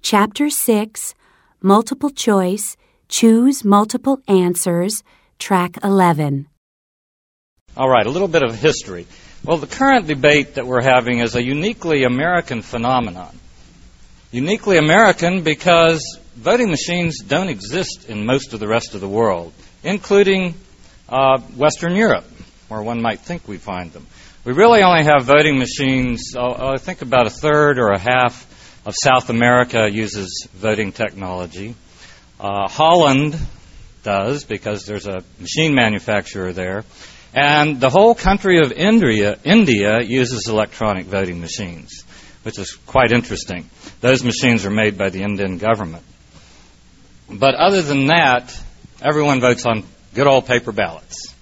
Chapter 6, Multiple Choice, Choose Multiple Answers, Track 11. All right, a little bit of history. Well, the current debate that we're having is a uniquely American phenomenon. Uniquely American because voting machines don't exist in most of the rest of the world, including Western Europe, where one might think we find them. We really only have voting machines, I think about a third or a half of South America uses voting technology. Holland does, because there's a machine manufacturer there. And the whole country of India uses electronic voting machines, which is quite interesting. Those machines are made by the Indian government. But other than that, everyone votes on good old paper ballots.